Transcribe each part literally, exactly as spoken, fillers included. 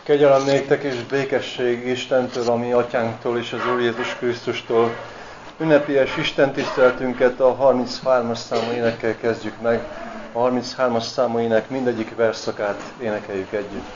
Kegyelem néktek és békesség Istentől, a mi atyánktól és az Úr Jézus Krisztustól. Ünnepélyes Isten tiszteletünket a harminchármas számú énekkel kezdjük meg. A harminchármas számú ének mindegyik versszakát énekeljük együtt.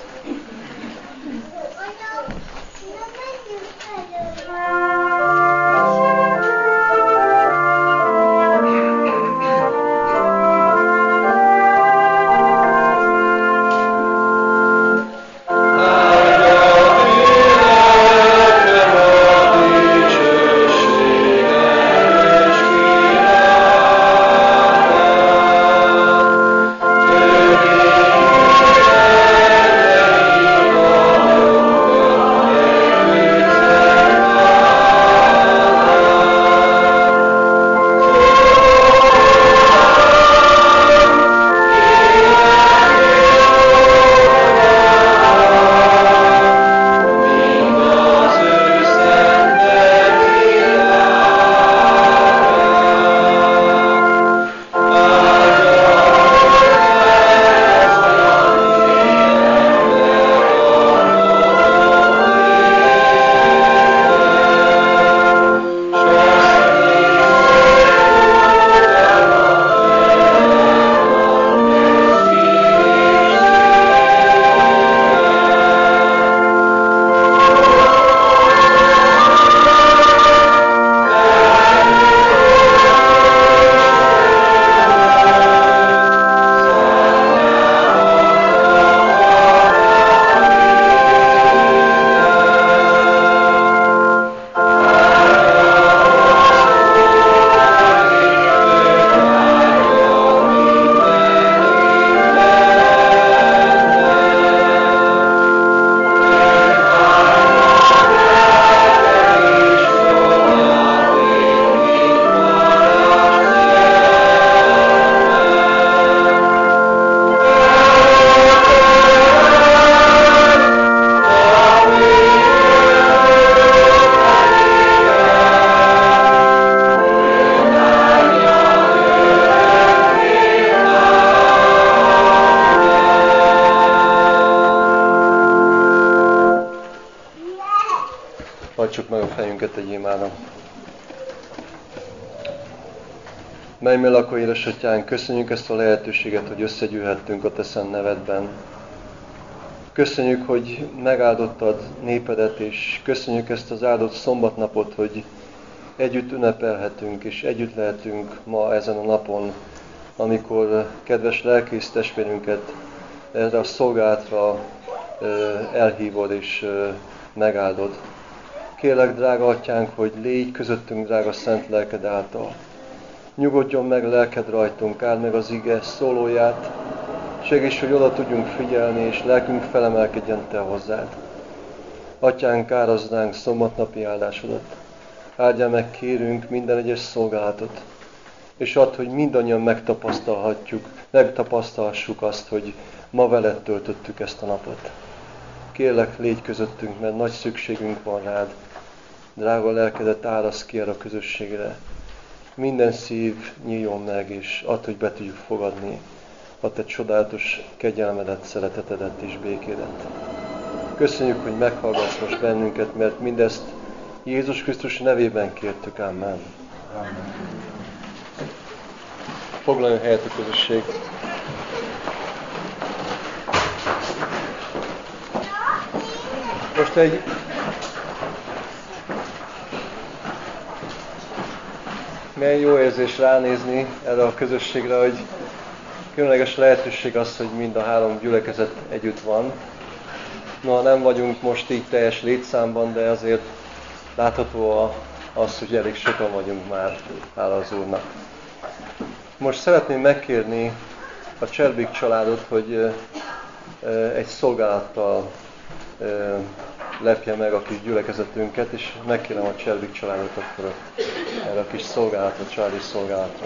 Hajtsuk meg a fejünket egy imára. Mennyben lakó édesatyánk, köszönjük ezt a lehetőséget, hogy összegyűlhettünk a te szent nevedben. Köszönjük, hogy megáldottad népedet, és köszönjük ezt az áldott szombatnapot, hogy együtt ünnepelhetünk, és együtt lehetünk ma ezen a napon, amikor kedves lelkész testvérünket erre a szolgálatra elhívod és megáldod. Kérlek, drága atyánk, hogy légy közöttünk, drága szent lelked által. Nyugodjon meg lelked rajtunk, áld meg az ige szólóját, segíts, hogy oda tudjunk figyelni, és lelkünk felemelkedjen te hozzád. Atyánk, áraznánk szombatnapi áldásodat. Áldjál meg, kérünk, minden egyes szolgálatot, és add, hogy mindannyian megtapasztalhatjuk, megtapasztalhassuk azt, hogy ma veled töltöttük ezt a napot. Kérlek, légy közöttünk, mert nagy szükségünk van rád. Drága lelkedet árasz ki erre a közösségre. Minden szív nyíljon meg, és add, hogy be tudjuk fogadni a te csodálatos kegyelmedet, szeretetedet és békédet. Köszönjük, hogy meghallgatsz most bennünket, mert mindezt Jézus Krisztus nevében kértük. Amen. Amen. Foglaljon helyet a közösség. Most egy milyen jó érzés ránézni erre a közösségre, hogy különleges lehetőség az, hogy mind a három gyülekezet együtt van. No, nem vagyunk most így teljes létszámban, de azért látható az, hogy elég sokan vagyunk már, hála az Úrnak. Most szeretném megkérni a Cserbik családot, hogy egy szolgálattal lepje meg a kis gyülekezetünket, és megkérem a Cserbik családot akkor erre a kis szolgálatra, családi szolgálatra.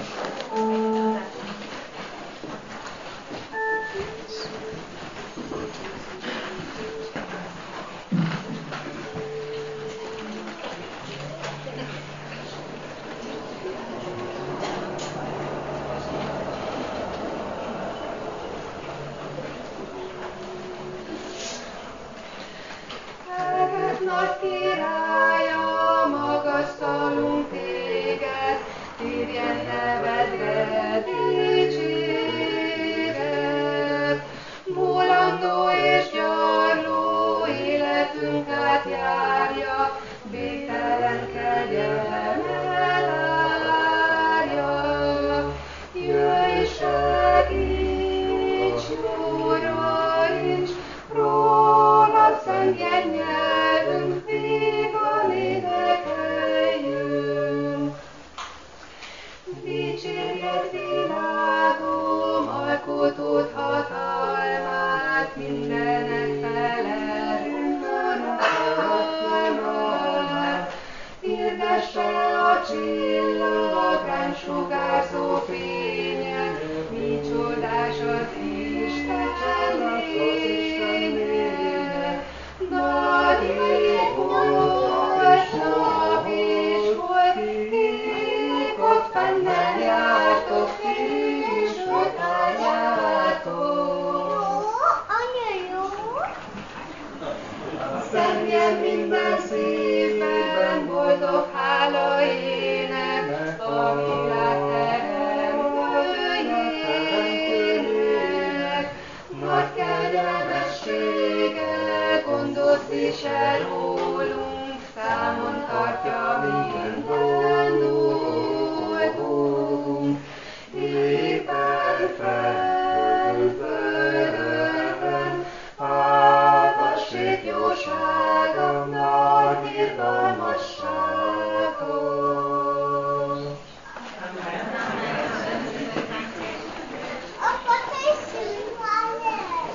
nagy királya, magasztalunk téged, írjen nevedre dicséret. Mulandó és gyarló életünk átjárja, végtelen kegyelmed árja. Jöjj, segíts, nyugodj, rólad szentjen nyelvünk, vígan énekeljünk. Dicsérjed világom, alkotód hatalmát, mindenek felelünk hatalmát. Hirdesse a csillag, ránk sugárzó fényen, mi csodás az Isten lénye. Nagy ég volt, nap is volt, éjkot fennem jártok, és utáljátok. Anya jó! Szenjen minden szívben, boldog hála ének, a világ teremtőjének. Nagy kegyelmessége, gondot visel rólunk, számon tartja minden dolgunk. Éppen felföldön, háltassék jósága, nagy irgalmasságot. Apa, készülj már el!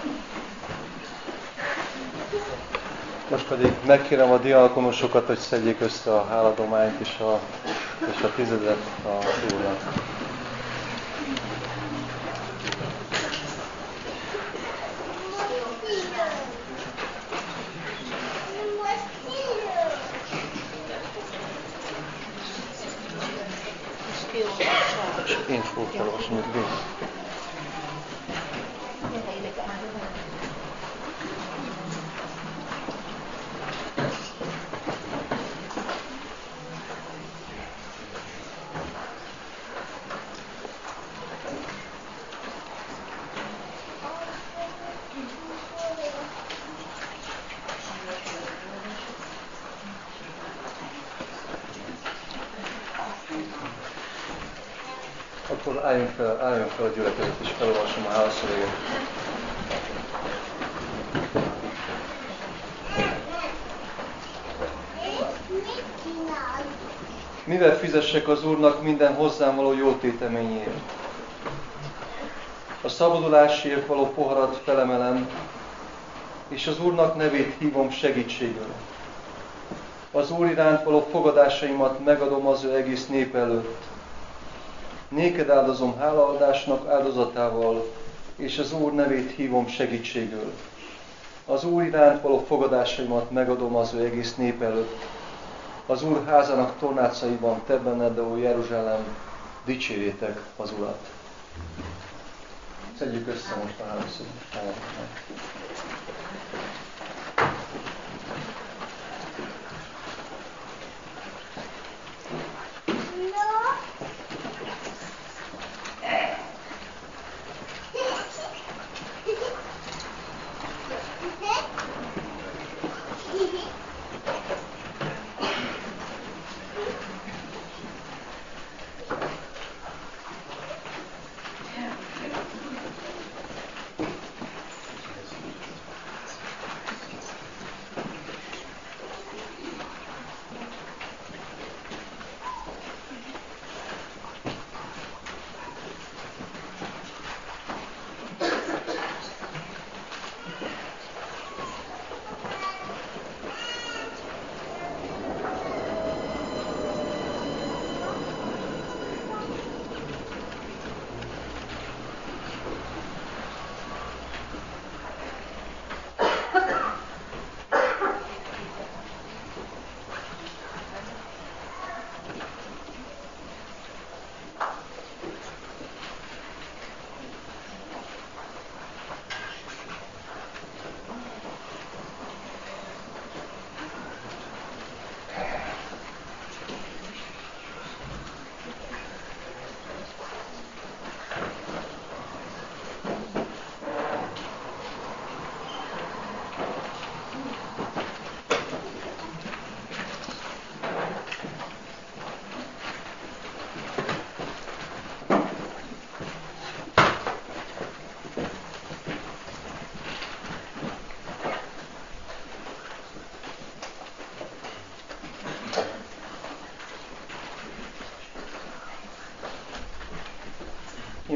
Most pedig megkérem a diákonosokat, hogy szedjék össze a háladományt és a, és a tizedet a Úrnak. És én fogok felolvasni, hogy végig. Akkor álljunk fel, álljunk fel a gyülekezet, és felolvasom a hálaszöveget. Mivel fizessek az Úrnak minden hozzám való jótéteményért? A szabadulásért való poharat felemelem, és az Úrnak nevét hívom segítségül. Az Úr iránt való fogadásaimat megadom az ő egész nép előtt. Néked áldozom hálaadásnak áldozatával, és az Úr nevét hívom segítségül. Az Úr iránt való fogadásaimat megadom az ő egész nép előtt. Az Úr házának tornácaiban, te benned, ó Jeruzsálem, dicsérjétek az Urat. Szedjük össze most a hálószövet.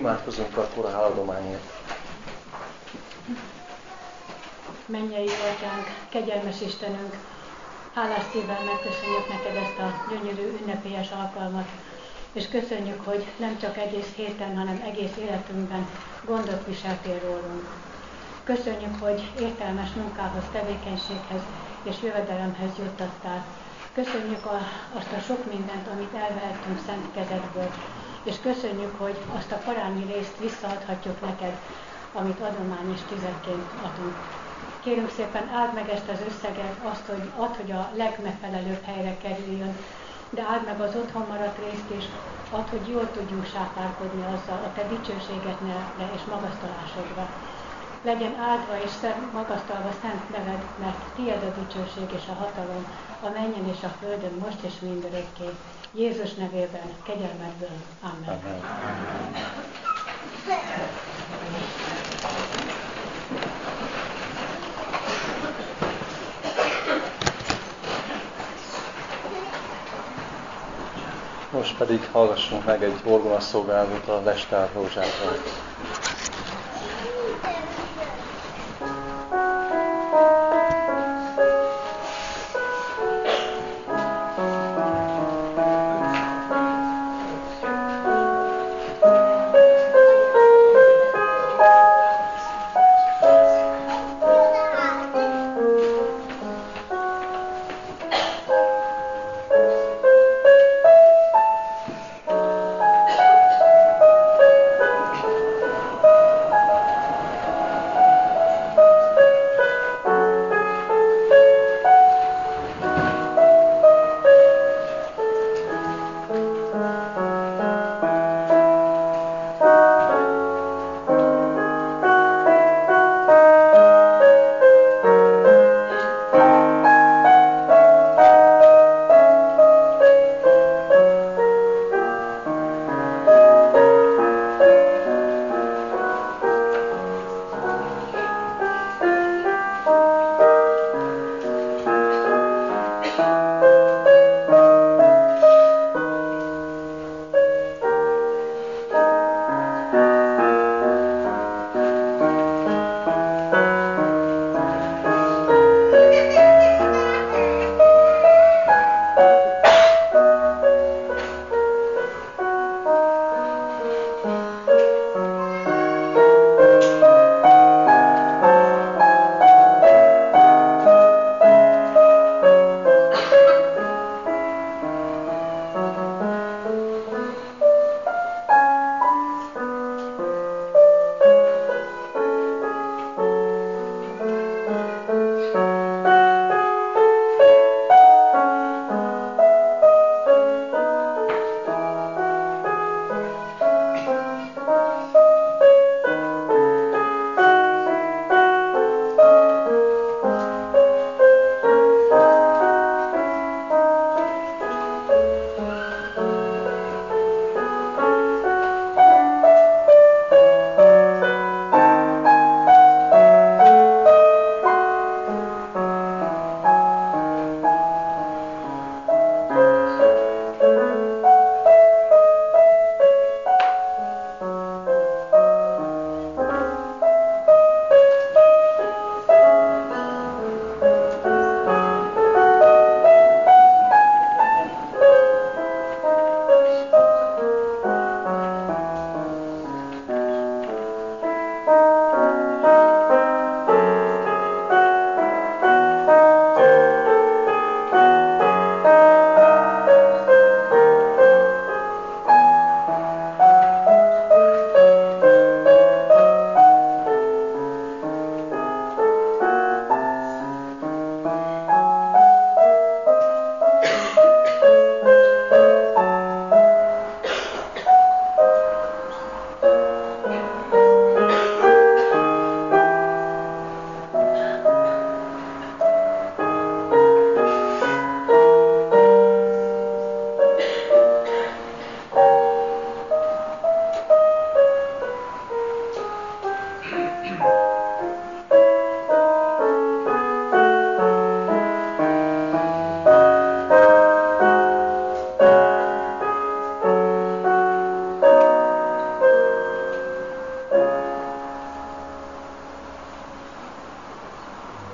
Imádkozunk akkor a háladományért. Mennyei Atyánk, kegyelmes Istenünk, hálás szívvel megköszönjük neked ezt a gyönyörű ünnepélyes alkalmat, és köszönjük, hogy nem csak egész héten, hanem egész életünkben gondot viseltél rólunk. Köszönjük, hogy értelmes munkához, tevékenységhez és jövedelemhez juttattál. Köszönjük a, azt a sok mindent, amit elvehettünk szent kezedből, és köszönjük, hogy azt a parányi részt visszaadhatjuk neked, amit adomány és tüzekként adunk. Kérünk szépen, áld meg ezt az összeget, azt, hogy add, hogy a legmegfelelőbb helyre kerüljön, de áld meg az otthon maradt részt is, add, hogy jól tudjunk sápárkodni azzal a te dicsőségedre és magasztalásodra. Legyen áldva és szent, magasztalva szent neved, mert tied a dicsőség és a hatalom, a mennyen és a földön, most és mindörökké. Jézus nevében, kegyelmedből. Amen. Amen. Most pedig hallgassunk meg egy orgonaszolgálatot a Lestár Rózsától.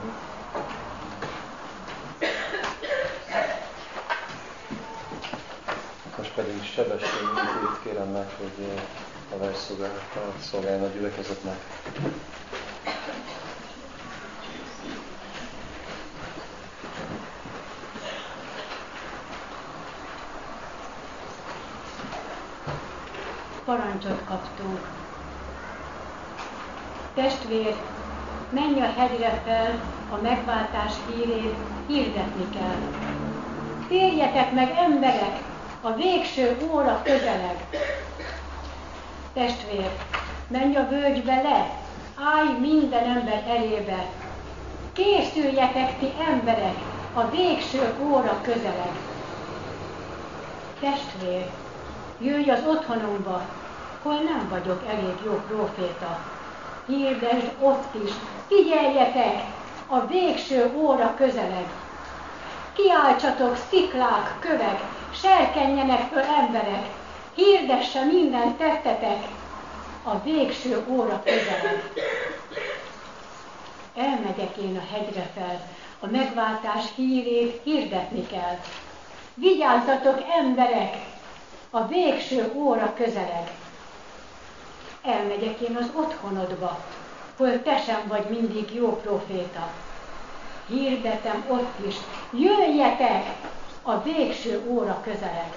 Most pedig Sebesség Mindét kérem meg, hogy a versszolgálattal szolgáljon a gyülekezetnek. Parancsot kaptunk. Testvér, menj a hegyre fel, a megváltás hírét hirdetni kell. Térjetek meg, emberek, a végső óra közeleg. Testvér, menj a völgybe le, állj minden ember elébe. Készüljetek ti emberek, a végső óra közeleg. Testvér, jöjj az otthonomba, hol nem vagyok elég jó próféta. Hirdesd ott is, figyeljetek, a végső óra közeleg. Kiáltsatok, sziklák, kövek, serkenjenek föl emberek, hirdesse minden tettetek, a végső óra közeleg. Elmegyek én a hegyre fel, a megváltás hírét hirdetni kell. Vigyázzatok, emberek, a végső óra közeleg. Elmegyek én az otthonodba, hol te sem vagy mindig jó próféta. Hirdetem ott is, jöjjetek, a végső óra közeleg.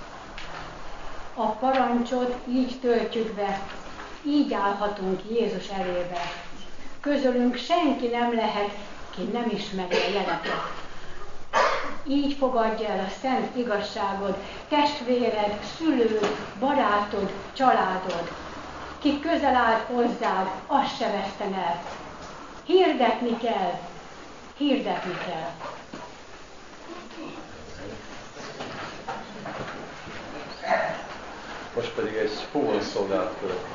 A parancsot így töltjük be, így állhatunk Jézus elébe. Közülünk senki nem lehet, ki nem ismeri a jeleket. Így fogadja el a szent igazságod, testvéred, szülőd, barátod, családod. Ki közel állt hozzád, azt se veszten el. Hirdetni kell, hirdetni kell. Most pedig egy fúvó szolgálat következik.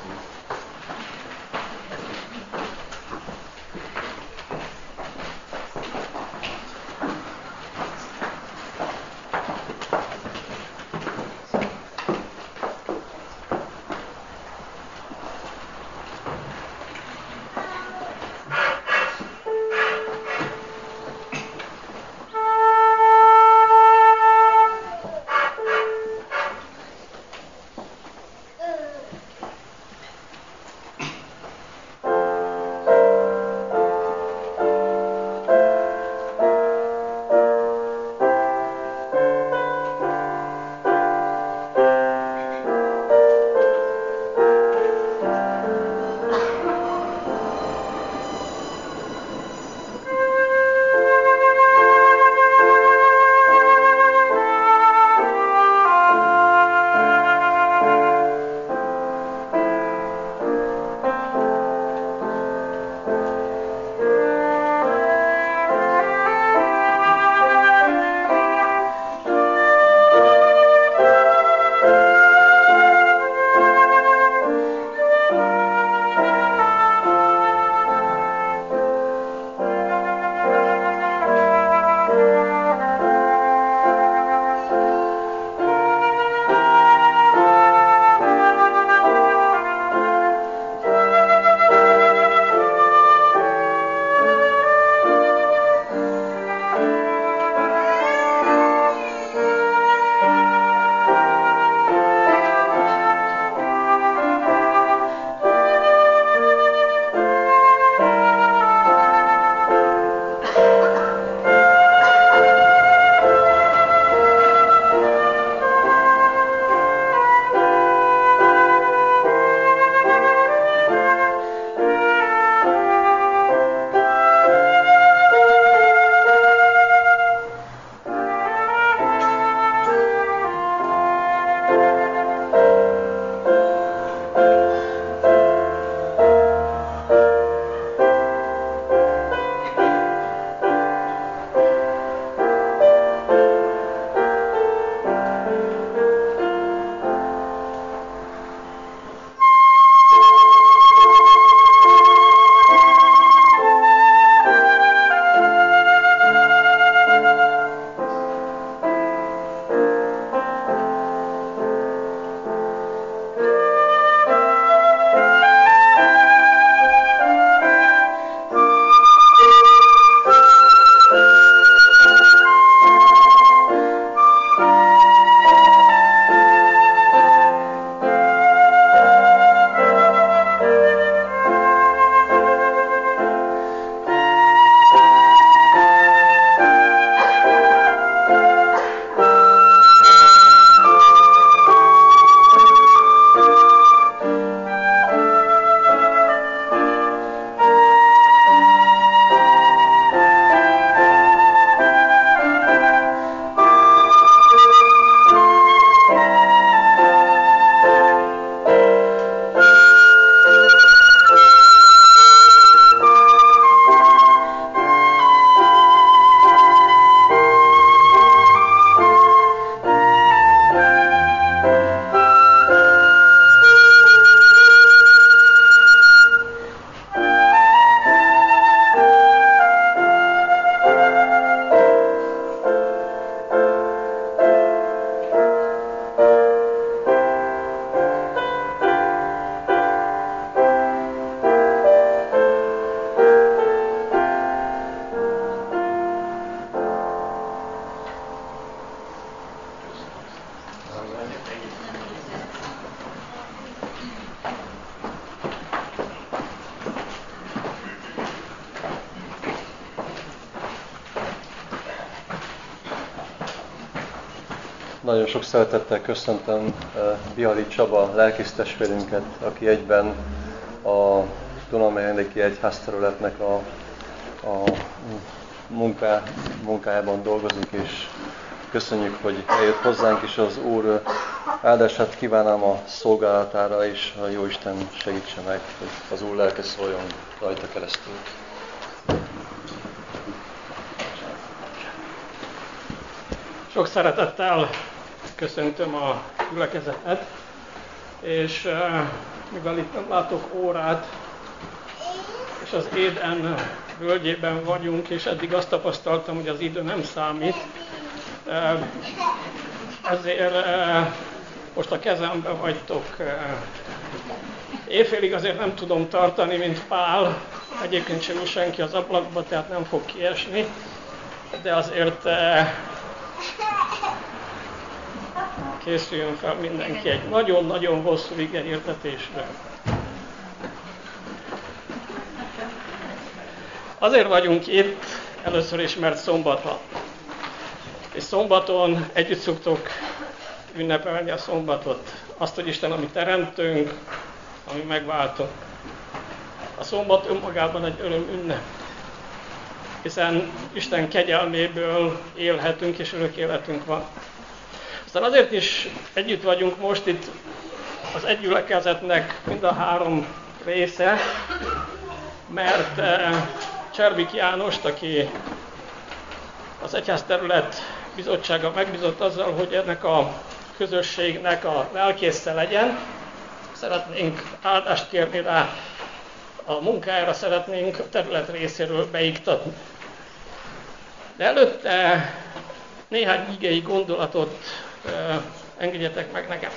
nagyon sok szeretettel köszöntöm Bihari Csaba lelkésztestvérünket, aki egyben a Dunamelyendéki Egyházterületnek a, a munká, munkájában dolgozik, és köszönjük, hogy eljött hozzánk, és az Úr áldását kívánom a szolgálatára, és a Jóisten segítse meg, hogy az Úr lelke szóljon rajta keresztül. Sok szeretettel köszöntöm a gyülekezetet, és uh, mivel itt nem látok órát, és az Éden völgyében vagyunk, és eddig azt tapasztaltam, hogy az idő nem számít, uh, ezért uh, most a kezemben vagytok. Uh, éjfélig azért nem tudom tartani, mint Pál, egyébként sem senki az ablakba, tehát nem fog kiesni, de azért uh, készüljön fel mindenki egy nagyon-nagyon hosszú igehirdetésre. Azért vagyunk itt, először is, mert szombat van. És szombaton együtt szoktuk ünnepelni a szombatot. Azt, hogy Isten, ami teremtünk, ami megváltunk. A szombat önmagában egy öröm ünnep. Hiszen Isten kegyelméből élhetünk, és örök életünk van. Aztán azért is együtt vagyunk most itt az egy gyülekezetnek mind a három része, mert eh, Cserbik Jánost, aki az Egyházterület bizottsága megbízott azzal, hogy ennek a közösségnek a lelkésze legyen, szeretnénk áldást kérni rá, a munkájára szeretnénk a terület részéről beiktatni. De előtte néhány igei gondolatot uh, engedjetek meg nekem.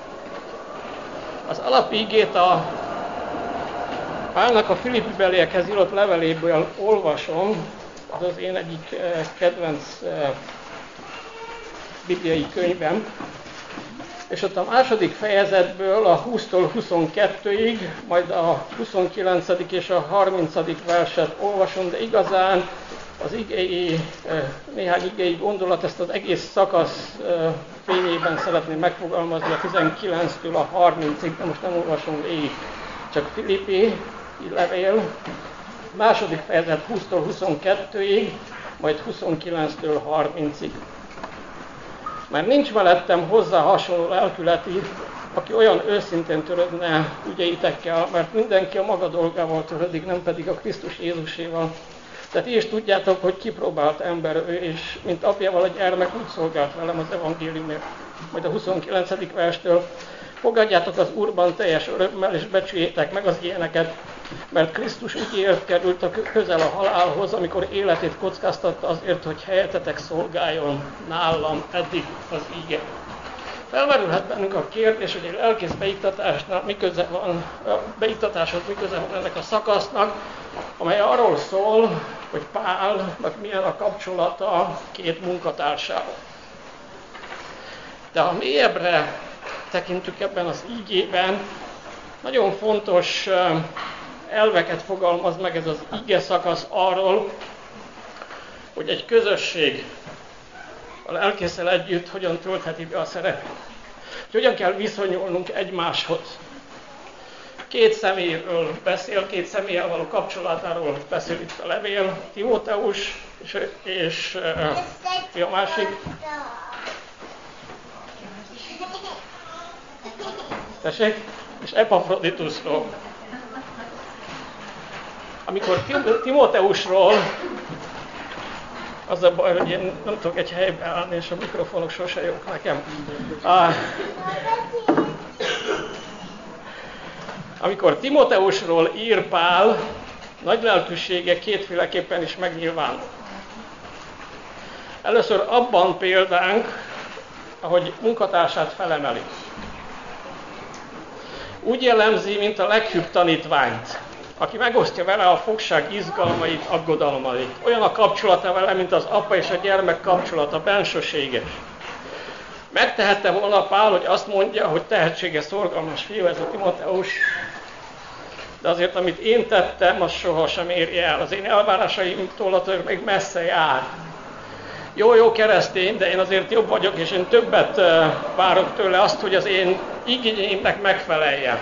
Az alapigét a Pálnak a Filippi beliekhez írott leveléből olvasom, az az én egyik uh, kedvenc uh, bibliai könyvem, és ott a második fejezetből a húsztól huszonkettőig, majd a huszonkilencedik és a harmincadik verset olvasom, de igazán az igei, néhány igei gondolat, ezt az egész szakasz fényében szeretném megfogalmazni a tizenkilenctől a harmincig, de most nem olvasom végig, csak Filippi levél, második fejezet húsztól huszonkettőig, majd huszonkilenctől harmincig. Mert nincs mellettem hozzá hasonló lelkületi, aki olyan őszintén törődne ügyeitekkel, mert mindenki a maga dolgával törődik, nem pedig a Krisztus Jézuséval. Tehát ti is tudjátok, hogy kipróbált ember ő, és mint apjával a gyermek úgy szolgált velem az evangéliumért. Majd a huszonkilencedik verstől: fogadjátok az Úrban teljes örömmel, és becsüljétek meg az ilyeneket, mert Krisztus ügyéért került a közel a halálhoz, amikor életét kockáztatta azért, hogy helyetetek szolgáljon nálam. Eddig az íge. Felmerülhet bennünk a kérdés, hogy egy lelkész beiktatásnál mi köze van, a beiktatáshoz mi köze van ennek a szakasznak, amely arról szól, hogy Pálnak milyen a kapcsolata két munkatársával. De ha mélyebbre tekintünk ebben az ígében, nagyon fontos elveket fogalmaz meg ez az íge szakasz arról, hogy egy közösség a lelkészel együtt hogyan töltheti be a szerepét. Hogy hogyan kell viszonyulnunk egymáshoz. Két személyről beszél, két személlyel való kapcsolatáról beszél itt a levél. Timóteus és, és uh, a másik. Tessék? És Epafroditusról. Amikor Tim- Timóteusról, az a baj, hogy én nem tudok egy helybe állni, és a mikrofonok sose jók nekem. Ah, amikor Timóteusról ír Pál, nagy lelkűsége kétféleképpen is megnyilvánul. Először abban példánk, ahogy munkatársát felemeli. Úgy jellemzi, mint a leghűbb tanítványt, aki megosztja vele a fogság izgalmait, aggodalmait. Olyan a kapcsolata vele, mint az apa és a gyermek kapcsolata, bensőséges. Megtehette volna Pál, hogy azt mondja, hogy tehetséges, szorgalmas fiú ez a Timóteus, de azért, amit én tettem, az sohasem éri el. Az én elvárásaimtól attól még messze jár. jó-jó keresztény, de én azért jobb vagyok, és én többet várok tőle, azt, hogy az én igényeimnek megfeleljen.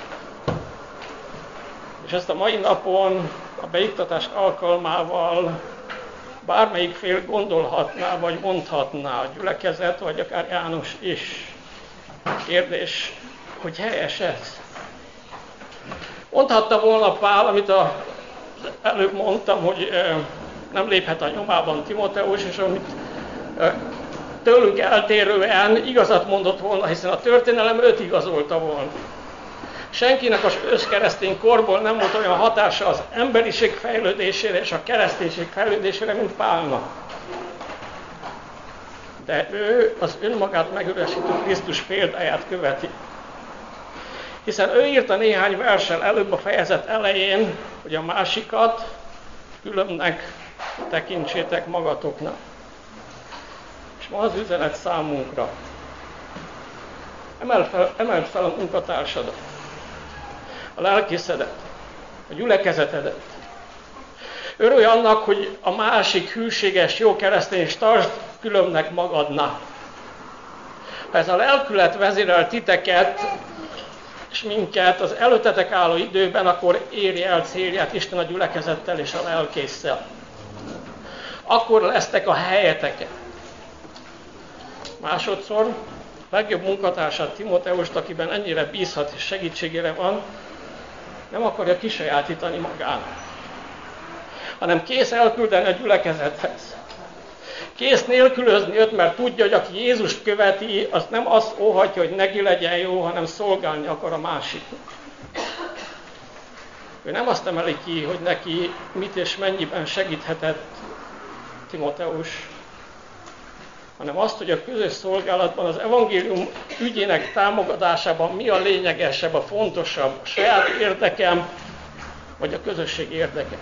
És ezt a mai napon a beiktatás alkalmával bármelyik fél gondolhatná, vagy mondhatná, a gyülekezet, vagy akár János is. Kérdés, hogy helyes ez? Mondhatta volna Pál, amit az előbb mondtam, hogy nem léphet a nyomában Timoteus, és amit tőlünk eltérően igazat mondott volna, hiszen a történelem őt igazolta volna. Senkinek az őszkeresztény korból nem volt olyan hatása az emberiség fejlődésére és a kereszténység fejlődésére, mint Pálnak. De ő az önmagát megüresítő Krisztus példáját követi. Hiszen ő írta néhány verssel előbb a fejezet elején, hogy a másikat különbnek tekintsétek magatoknak. És ma az üzenet számunkra. Emeld fel, emeld fel a munkatársadat, a lelkészedet, a gyülekezetedet. Örülj annak, hogy a másik hűséges, jó keresztény, és tartsd különbnek magadnak. Ha ez a lelkület vezérel titeket, és minket az előttetek álló időben, akkor érje el célját Isten a gyülekezettel és a lelkésszel. Akkor lesztek a helyeteken. Másodszor, legjobb munkatársát, Timoteust, akiben ennyire bízhat és segítségére van, nem akarja kisajátítani magának, hanem kész elküldeni a gyülekezethez. Kész nélkülözni őt, mert tudja, hogy aki Jézust követi, az nem azt óhatja, hogy neki legyen jó, hanem szolgálni akar a másiknak. Ő nem azt emeli ki, hogy neki mit és mennyiben segíthetett Timoteus, hanem azt, hogy a közös szolgálatban az evangélium ügyének támogatásában mi a lényegesebb, a fontosabb, a saját érdekem, vagy a közösség érdeke.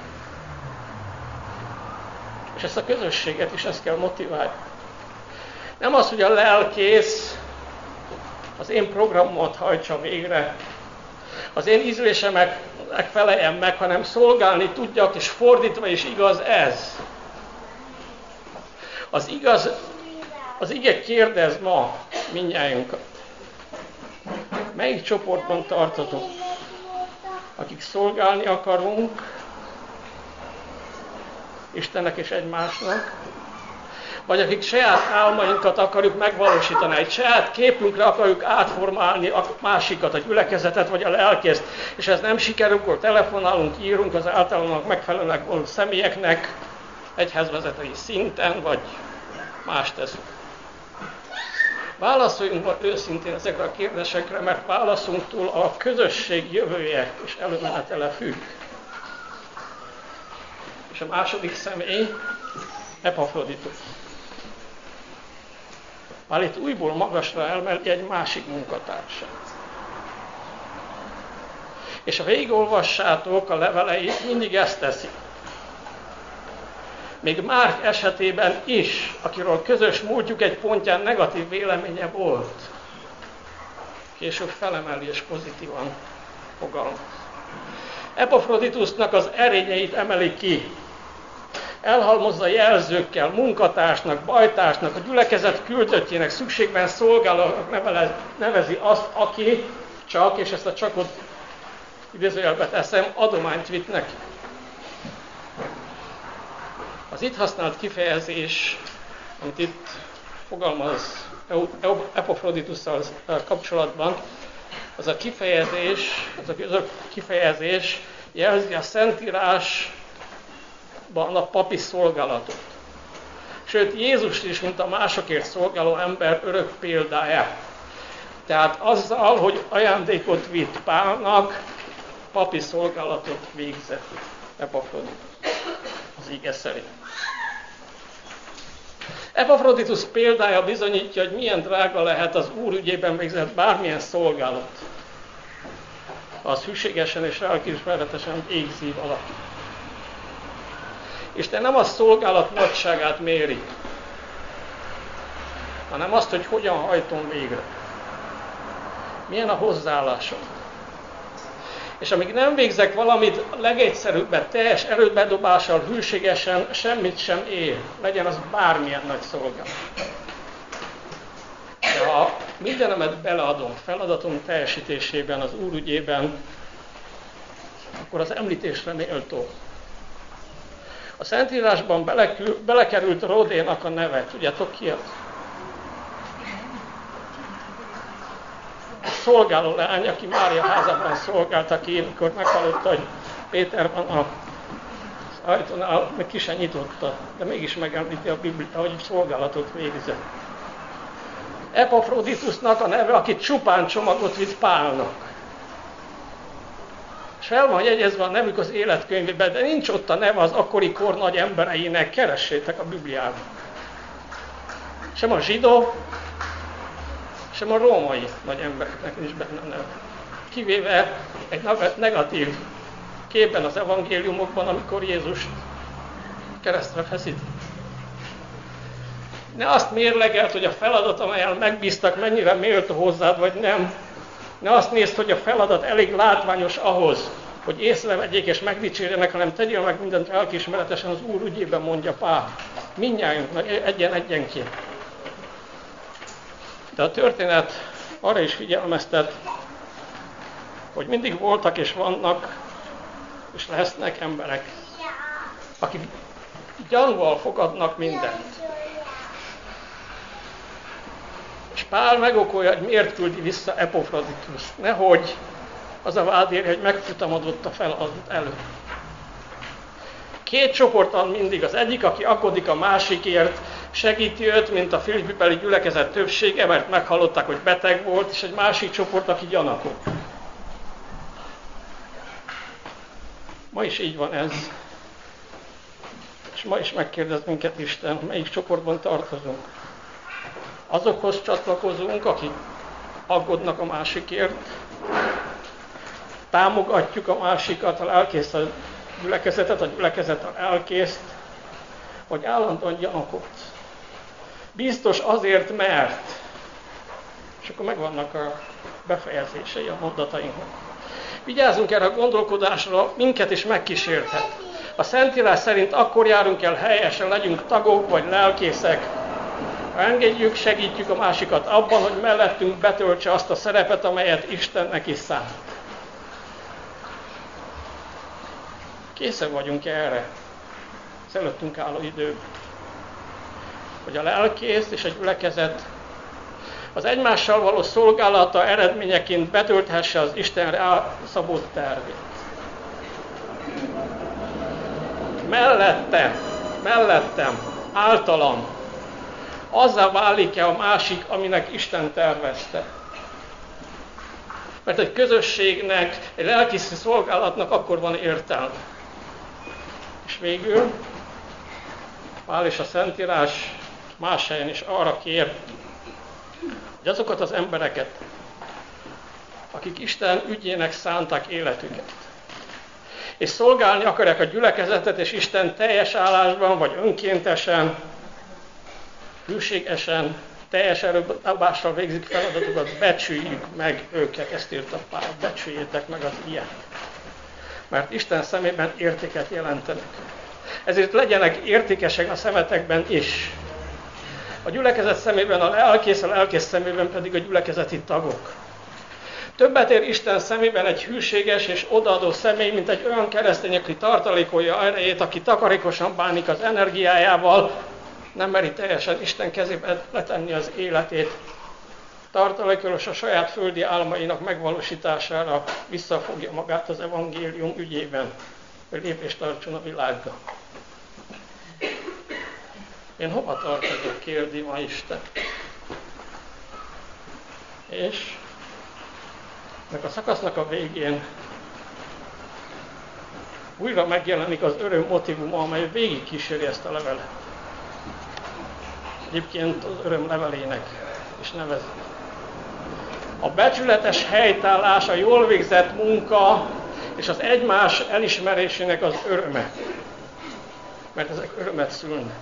És ezt a közösséget is ezt kell motiválni. Nem az, hogy a lelkész az én programomat hajtsa végre, az én ízlésemnek feleljen meg, hanem szolgálni tudjak, és fordítva is igaz ez. Az igaz, az ige kérdez ma mindnyájunkat. Melyik csoportban tartotok? Akik szolgálni akarunk Istennek és egymásnak, vagy akik saját álmainkat akarjuk megvalósítani, egy saját képünkre akarjuk átformálni a másikat, a gyülekezetet, vagy a lelkészt, és ez nem sikerül, akkor telefonálunk, írunk az általunk megfelelőnek való személyeknek, egyházvezetői szinten, vagy más teszünk. Válaszoljunk ma őszintén ezekre a kérdésekre, mert válaszunktól a közösség jövője és előmenetele függ. És a második személy, Epafroditus. Már itt újból magasra emeli egy másik munkatársát. És ha végigolvassátok a leveleit, mindig ezt teszi. Még Márk esetében is, akiről közös múltjuk egy pontján negatív véleménye volt, később felemeli és pozitívan fogalmaz. Epafroditusnak az erényeit emeli ki. Elhalmozza jelzőkkel, munkatársnak, bajtársnak, a gyülekezet küldöttjének, szükségben szolgálónak nevezi azt, aki csak, és ezt a csakot idézőjelbe teszem, adományt vitt neki. Az itt használt kifejezés, amit itt fogalmaz Epafroditusszal kapcsolatban, az a kifejezés, az a kifejezés jelzi a Szentírásban a papi szolgálatot. Sőt, Jézus is, mint a másokért szolgáló ember örök példája. Tehát azzal, hogy ajándékot vitt Pálnak, papi szolgálatot végzett Epafroditus az ige szerint. Epafroditus példája bizonyítja, hogy milyen drága lehet az Úr ügyében végzett bármilyen szolgálat. Az hűségesen és lelkiismeretesen végzi valaki. Isten nem a szolgálat nagyságát méri, hanem azt, hogy hogyan hajtom végre. Milyen a hozzáállásom. És amíg nem végzek valamit legegyszerűbbet, teljes erőbedobással, hűségesen, semmit sem ér. Legyen az bármilyen nagy szolgálat. De ha mindenemet beleadom feladatom teljesítésében, az Úr ügyében, akkor az említésre méltó. A Szentírásban belekül, belekerült Ródénak a neve. Tudjátok ki az? A szolgáló lány, aki Mária házában szolgált, aki amikor meghallotta, hogy Péter van az ajtónál, meg ki sem nyitotta, de mégis megemlíti a Biblia, hogy szolgálatot végzett. Epafroditusnak a neve, aki csupán csomagot vitt Pálnak. És fel van jegyezve a nevük az életkönyvében, de nincs ott a neve az akkori kor nagy embereinek, keressétek a Bibliában. Sem a zsidó, sem a római nagy embereknek nincs benne neve. Kivéve egy negatív képben az evangéliumokban, amikor Jézust keresztre feszít. Ne azt mérlegelt, hogy a feladat, amelyen megbíztak, mennyire méltó hozzád, vagy nem. Ne azt nézd, hogy a feladat elég látványos ahhoz, hogy észrevegyék és megdicsérjenek, hanem tegyél meg mindent lelkiismeretesen, az Úr ügyében, mondja Pál. Mindnyájunknak egyen-egyenként. De a történet arra is figyelmeztet, hogy mindig voltak és vannak, és lesznek emberek, akik gyanúval fogadnak mindent. És Pál megokolja, hogy miért küldi vissza Epafroditust. Nehogy az a vád érje, hogy megfutamodott a feladat előtt. Két csoport van mindig. Az egyik, aki aggódik a másikért, segíti őt, mint a Filippi-beli gyülekezet többsége, mert meghallották, hogy beteg volt, és egy másik csoport, aki gyanakod. Ma is így van ez. És ma is megkérdez minket Isten, melyik csoportban tartozunk. Azokhoz csatlakozunk, akik aggódnak a másikért, támogatjuk a másikat, a lelkészt, a gyülekezetet, a gyülekezet a lelkészt, hogy állandóan gyanakodsz. Biztos azért, mert. És akkor megvannak a befejezései a mondatainknak. Vigyázzunk erre a gondolkodásra, minket is megkísérthet. A Szentírás szerint akkor járunk el helyesen, legyünk tagok vagy lelkészek, ha engedjük, segítjük a másikat abban, hogy mellettünk betöltse azt a szerepet, amelyet Isten neki szánt. Készen vagyunk erre az előttünk álló időben, hogy a lelkész és a gyülekezet az egymással való szolgálata eredményeként betölthesse az Isten rászabott tervét. Mellettem, mellettem, általam azzá válik-e a másik, aminek Isten tervezte. Mert egy közösségnek, egy lelkészi szolgálatnak akkor van értelme. És végül Pál és a Szentírás más helyen is arra kér, hogy azokat az embereket, akik Isten ügyének szánták életüket, és szolgálni akarják a gyülekezetet, és Isten teljes állásban, vagy önkéntesen, hűségesen, teljes erőbással végzik feladatokat, becsüljük meg őket, ezt írta Pál, becsüljétek meg az ilyet. Mert Isten szemében értéket jelentenek. Ezért legyenek értékesek a szemetekben is. A gyülekezet szemében a lelkész, a lelkész szemében pedig a gyülekezeti tagok. Többet ér Isten szemében egy hűséges és odaadó személy, mint egy olyan keresztény, aki tartalékolja erejét, aki takarékosan bánik az energiájával, nem meri teljesen Isten kezébe letenni az életét. Tartalékolos a saját földi álmainak megvalósítására visszafogja magát az evangélium ügyében, hogy lépést tartson a világgal. Én hova tartozok, kérdi ma Isten. És ennek a szakasznak a végén újra megjelenik az öröm motivuma, amely végig kíséri ezt a levelet. Egyébként az öröm levelének is nevezik. A becsületes helytállás, a jól végzett munka és az egymás elismerésének az öröme. Mert ezek örömet szülnek.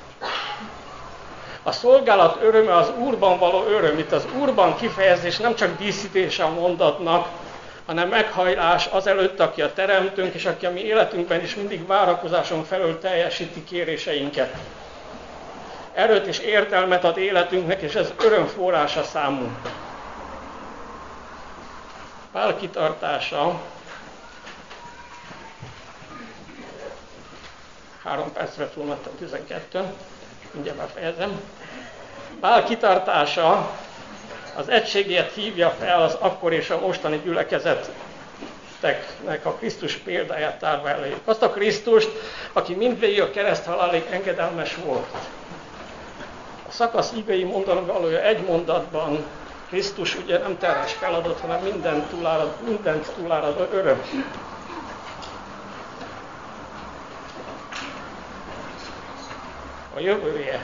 A szolgálat öröme az Úrban való öröm. Itt az Úrban kifejezés nem csak díszítése a mondatnak, hanem meghajlás azelőtt, aki a teremtőnk, és aki a mi életünkben is mindig várakozáson felül teljesíti kéréseinket. Erőt és értelmet ad életünknek, és ez örömforrása számunkra. Pál kitartása, három percre túlmentem, tizenkettő, mindjárt befejezem. Pál kitartása az egységét hívja fel az akkor és a mostani gyülekezetnek a Krisztus példáját tárva eléjük. Azt a Krisztust, aki mindvégig a kereszthalálig engedelmes volt. A szakasz igei mondani valója egy mondatban, Krisztus ugye nem terhes feladat, hanem mindent túlárad, mindent túlárad öröm. A jövője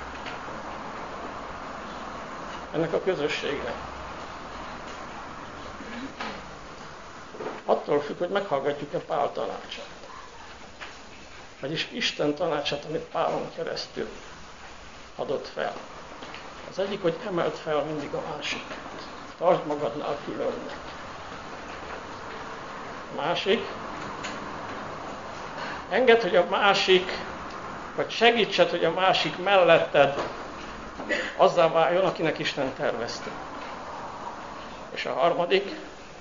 ennek a közösségnek attól függ, hogy meghallgatjuk-e Pál tanácsát. Vagyis Isten tanácsát, amit Pálon keresztül adott fel. Az egyik, hogy emeld fel mindig a másikat. Tartsd magadnál különnek. A másik, engedd, hogy a másik, vagy segítsed, hogy a másik melletted azzá váljon, akinek Isten tervezte. És a harmadik,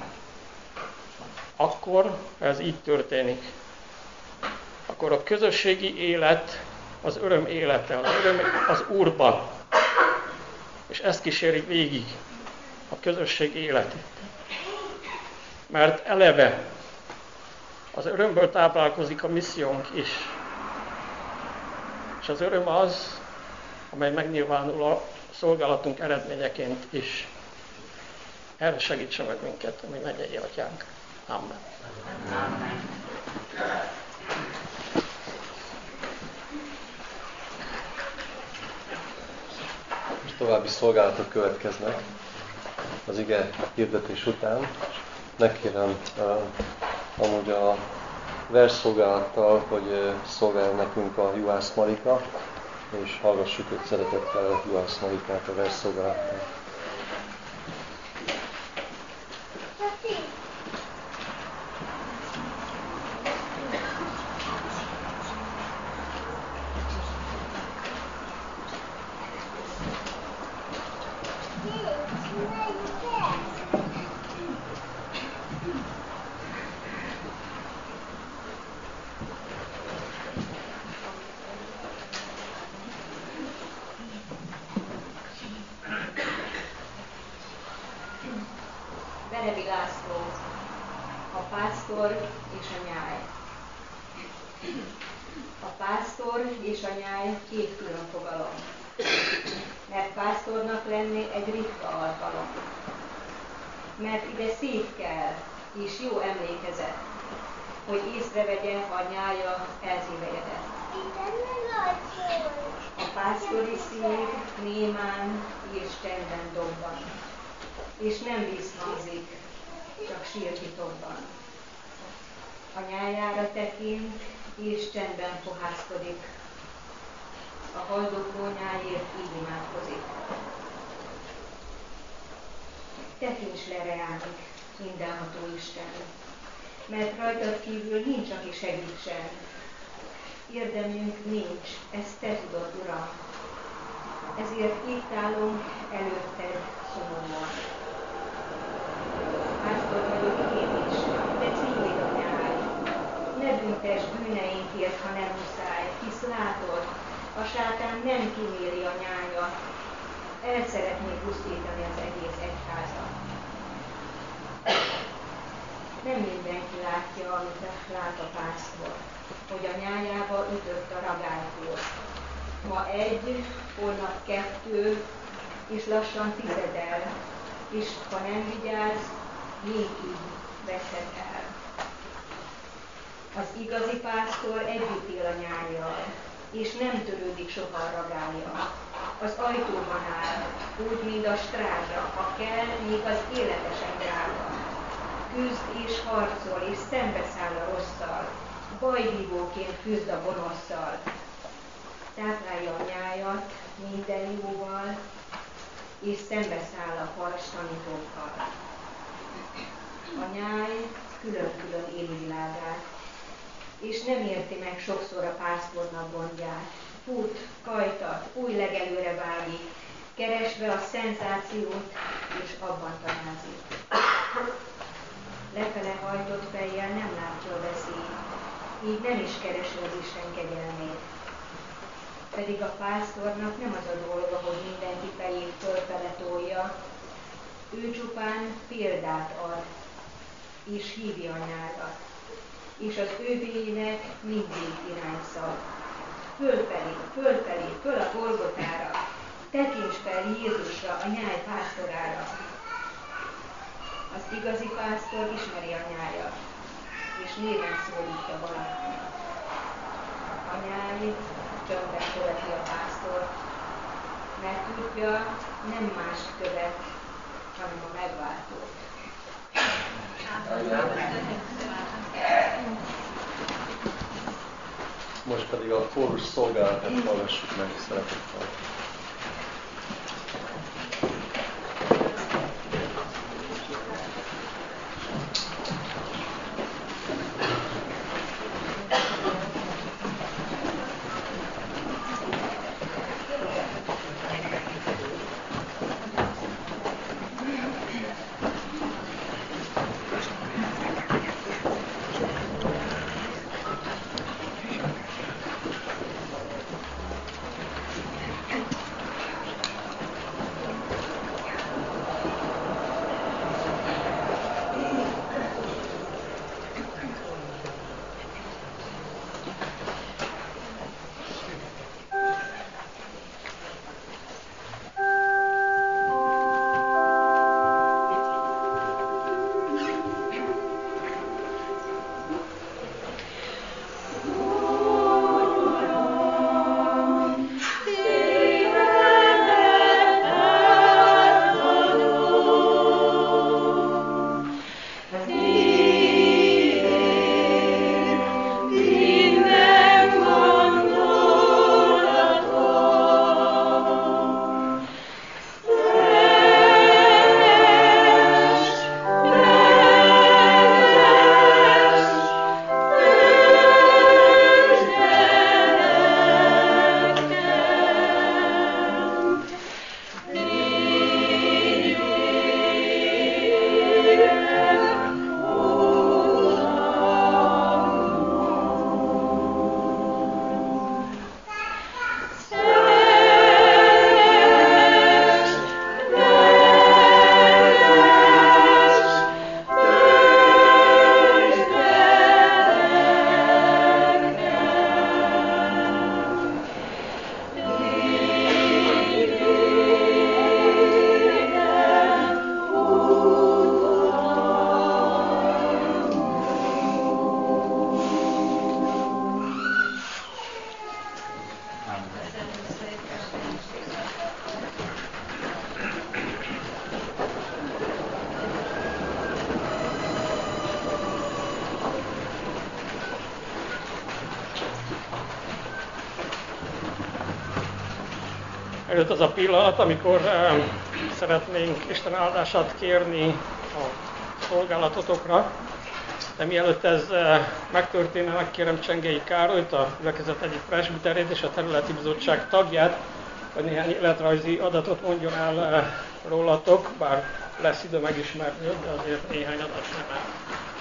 akkor, ha ez így történik, akkor a közösségi élet az öröm élete, az öröm az Úrban. És ezt kíséri végig a közösség életét. Mert eleve az örömből táplálkozik a missziónk is. És az öröm az, amely megnyilvánul a szolgálatunk eredményeként is. Erre segítse meg minket, ami mennyei Atyánk. Amen. Amen. Most további szolgálatok következnek az ige hirdetés után. Megkérem uh, amúgy a versszolgálattal, hogy uh, szolgáljon nekünk a Juhász Marika, és hallgassuk őt szeretettel Juhász Marikát a versszolgálattal. Benevi László, a pásztor és a nyáj. A pásztor és a nyáj két külön fogalom, mert pásztornak lenni egy ritka alkalom. Mert ide szív kell, és jó emlékezet, hogy észrevegye a nyája elszívejedett. A pásztori szív némán és csendben dobban, és nem visszhangzik, csak sírtitokban. A nyájára tekint, és csendben fohászkodik. A haldokló nyájért így imádkozik. Tekints le reánk, mindenható Isten, mert rajtad kívül nincs, aki segítsen. Érdemünk nincs, ezt te tudod, Uram. Ezért itt állunk előtted szomorúan. Pásztor vagyok én is, de címid a nyáj. Ne büntess bűneinkért, ha nem muszáj, hisz látod, a sátán nem kiméli a nyájat. El szeretné pusztítani az egész egyházat. Nem mindenki látja, amit lát a pásztor, hogy a nyájába ütött a ragálytól. Ma egy, holnap kettő, és lassan tizedel, és ha nem vigyázz, még így veszed el. Az igazi pásztor együtt él a nyájjal, és nem törődik soha a ragálja. Az ajtóban áll, úgy, mint a strázsa, ha kell, még az életesen drága. Küzd és harcol, és szembeszáll a rosszal, bajvívóként küzd a gonoszszal. Táplálja a nyájat minden jóval, és szembeszáll a fals tanítókkal. a nyáj külön-külön élővilágát, és nem érti meg sokszor a pásztornak gondját. Fut, kajtat, új legelőre vágyik, keresve a szenzációt, és abban tanázik. Lefele hajtott fejjel nem látja a veszélyt, így nem is keresi az Isten kegyelmét. Pedig a pásztornak nem az a dolga, hogy mindenki fejét fölfele tolja, ő csupán példát ad, és hívja a nyárat, és az övéinek mindig irányszab. Fölfelé, fölfelé, föl a Golgotára, tekints fel Jézusra, a nyáj pásztorára. Az igazi pásztor ismeri a nyájat, és néven szólítja valaki. A nyáj csöndben követi a pásztort, mert tudja, nem mást követ, hanem a megváltót. Most pedig a kórus szolgálatát hallgassuk meg szeretettel. Előtt az a pillanat, amikor uh, szeretnénk Isten áldását kérni a szolgálatotokra, de mielőtt ez uh, megtörténne, megkérem Csengei Károlyt, a gyülekezet egyik presbiterét és a területi bizottság tagját, hogy néhány életrajzi adatot mondjon el uh, rólatok, bár lesz idő megismerni, de azért néhány adat nem el.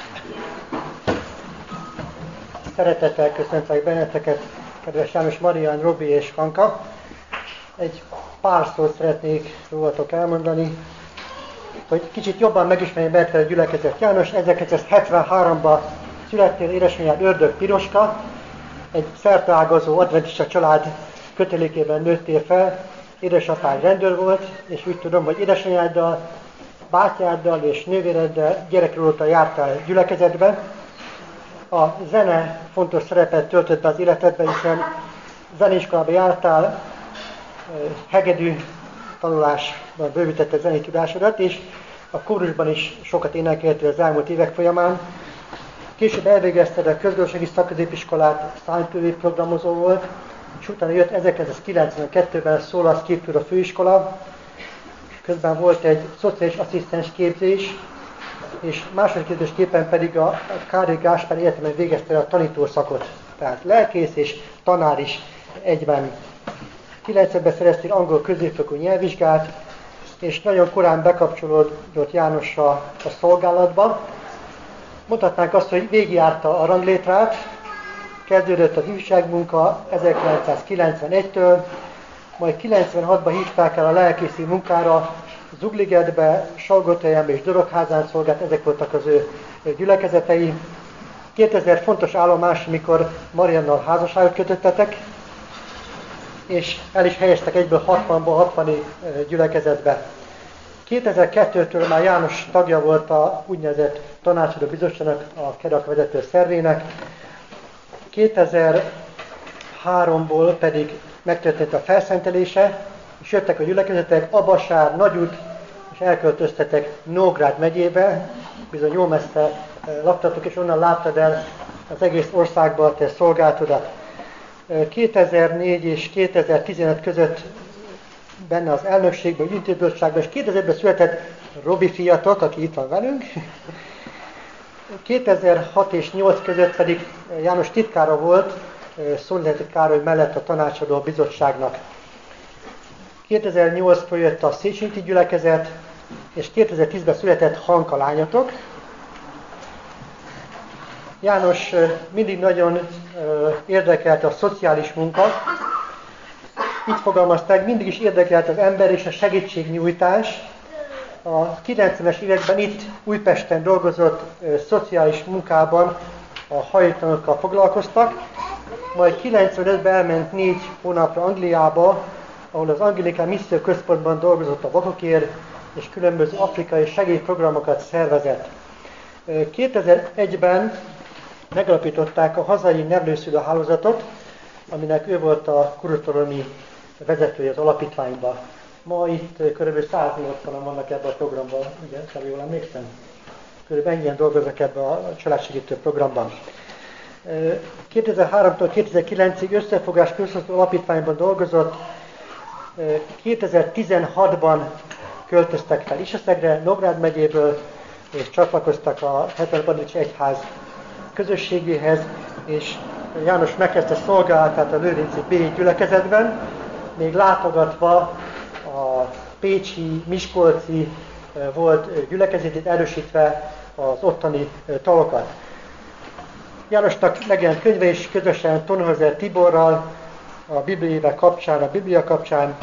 Szeretettel köszöntek benneteket, kedves János, Marián, Robi és Hanka. Egy pár szót szeretnék rólatok elmondani, hogy kicsit jobban megismerjék benneteket a gyülekezet. János ezerkilencszázhetvenháromban születtél, édesanyád Ördög Piroska, egy szerteágazó adventista család kötelékében nőttél fel. Édesapád rendőr volt, és úgy tudom, hogy édesanyáddal, bátyáddal és nővéreddel gyerekről óta jártál gyülekezetben. A zene fontos szerepet töltött be az életedben, hiszen zeneiskolába jártál, hegedű tanulásban bővítette a zenei tudásodat, és a kórusban is sokat énekeltél az elmúlt évek folyamán. Később elvégezted a közgazdasági szakközépiskolát, számítógépű programozó volt, és utána jött ezerkilencszázkilencvenkettőben Szólasz Képtúra főiskola, közben volt egy szociális asszisztens képzés, és második képzésképpen pedig a Károly Gáspár Egyetemen végezte a tanítószakot. Tehát lelkész és tanár is egyben. kilencvenben szereztél angol középfokú nyelvvizsgát, és nagyon korán bekapcsolódott János a, a szolgálatba. Mondhatnánk azt, hogy végigjárta a ranglétrát, kezdődött az ifjúságmunka ezerkilencszázkilencvenegytől, majd kilencvenhatban hívták el a lelkészi munkára, Zugligetbe, Salgótarjánba és Dorogházán szolgált, ezek voltak az ő gyülekezetei. kétezer fontos állomás, mikor Mariannal házasságot kötöttetek, és el is helyeztek egyből hatvanból hatvani gyülekezetbe. kétezer-kettőtől már János tagja volt a úgynevezett tanácsadó bizottságnak, a Kerak vezető szervének. kétezer-háromból pedig megtörtént a felszentelése, és jöttek a gyülekezetek, Abasár, Nagyút, és elköltöztetek Nógrád megyébe, bizony jó messze laktatok, és onnan láttad el az egész országban a te szolgálatodat. kétezer-négy és kétezer-tizenöt között benne az elnökségben, ügyintézőbizottságban, és kétezerben született Robi fiatok, aki itt van velünk. kétezer-hat és nyolc között pedig János titkára volt, Szolneti Károly mellett a tanácsadó bizottságnak. kétezer-nyolctól jött a Széchenyi gyülekezet, és kétezer-tízben született Hanka lányotok. János mindig nagyon érdekelte a szociális munka. Így fogalmazták, mindig is érdekelt az ember és a segítségnyújtás. A kilencvenes években itt Újpesten dolgozott szociális munkában, a hajléktalanokkal foglalkoztak, majd kilencvenötben elment négy hónapra Angliába, ahol az Anglikai Misszió Központban dolgozott a vakokért, és különböző afrikai segélyprogramokat szervezett. kétezer-egyben megalapították a hazai nevelőszülő hálózatot, aminek ő volt a kurutoroni vezetője az alapítványban. Ma itt kb. száznyolcvanan vannak ebben a programban, ugye, ha jól emlékszem? Körülbelül ennyien dolgoznak ebben a családsegítő programban. kétezer-háromtól kétezer-kilencig Összefogás Központú Alapítványban dolgozott, kétezer-tizenhatban költöztek fel Iseszegre, Nógrád megyéből, és csatlakoztak a hetvenöt egyház közösségéhez, és János megkezdte szolgálatát a Lőrinci B gyülekezetben, még látogatva a pécsi, miskolci volt gyülekezetét, erősítve az ottani talokat. Jánosnak megjelent könyve is közösen Tonhozer Tiborral, a Bibliével kapcsán, a Biblia kapcsán.